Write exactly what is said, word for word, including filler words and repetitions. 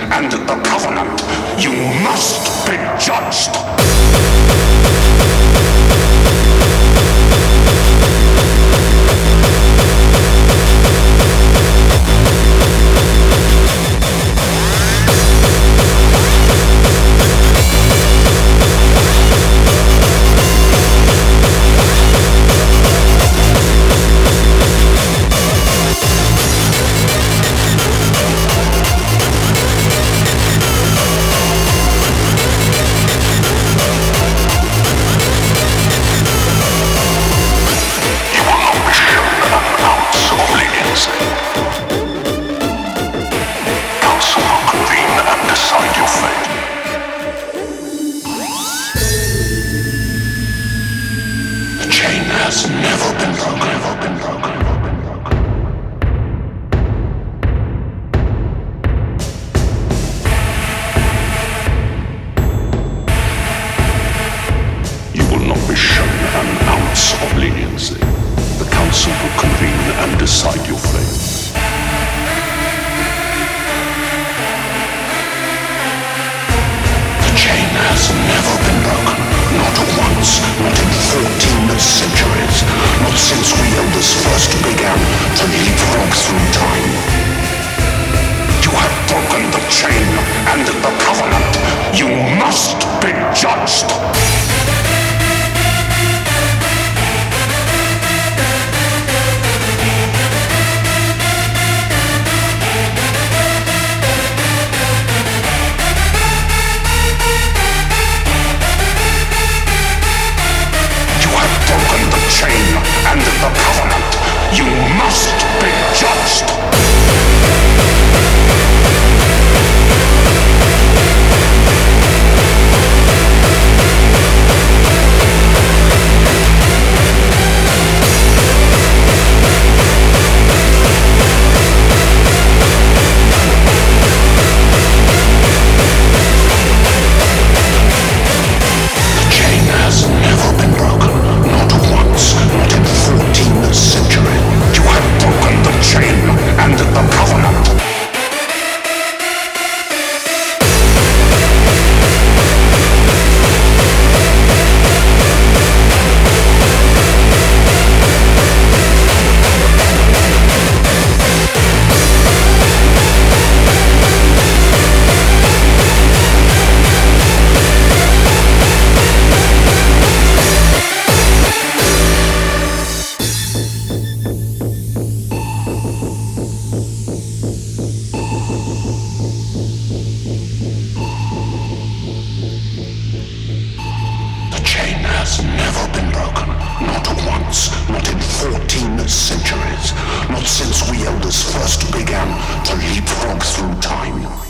and the covenant, you must be judged. Has never been broken, never been broken, never been broken. You will not be shown an ounce of leniency. The council will convene and decide your fate. The chain has never been broken. Not once, not in fourteen centuries, not since we elders first began to leapfrog through time. You have broken the chain and the covenant. You must be judged. And the covenant, you must be judged. The chain has never been broken, not once, not in fourteen centuries. You have broken the chain and the covenant. Has never been broken, not once, not in fourteen centuries, not since we elders first began to leapfrog through time.